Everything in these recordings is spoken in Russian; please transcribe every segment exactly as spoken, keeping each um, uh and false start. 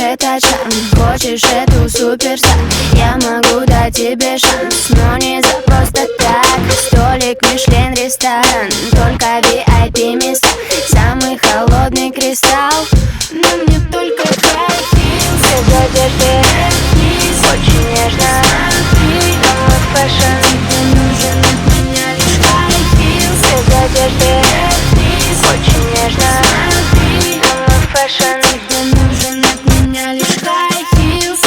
это шарм. Хочешь эту суперстар, я могу дать тебе шанс. Но не за просто так. Столик, Мишлен, ресторан, только ви ай пи места, самый холодный кристалл. Но мне только high heels. Без одежды, очень нежно. Новый фэшн, мне нужен от меня лишь high heels. Без одежды, очень нежно. Новый фэшн, мне нужен от меня лишь high heels.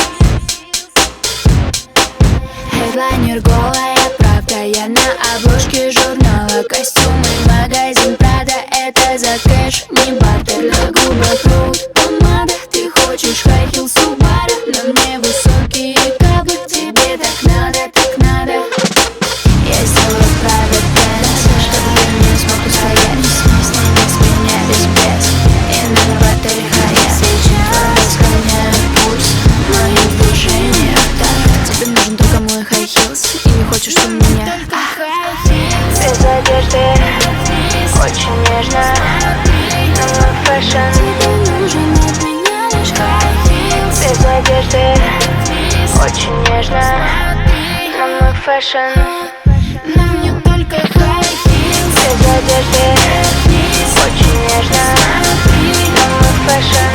Хедлайнер голая правда, я на обложке журнала. Костюмы, магазин Прада, это за кэш, не бартер. На губах руд помада, ты хочешь high heels Subaru, но мне высокие каблы, тебе так надо, так надо. Я сделаю private dance, чтобы ты не смог устоять. Сними с меня весь пресс, и номер в отеле Hyatt. Сейчас разгоняю пульс моих движениях. Так, тебе нужен только мой high heels, и не хочешь у меня без одежды, очень нежно. Новый фэшн, тебе нужен от меня лишь high heels. Без одежды, очень нежно. Новый фэшн, но мне только high heels. Без одежды, очень нежно. Новый фэшн.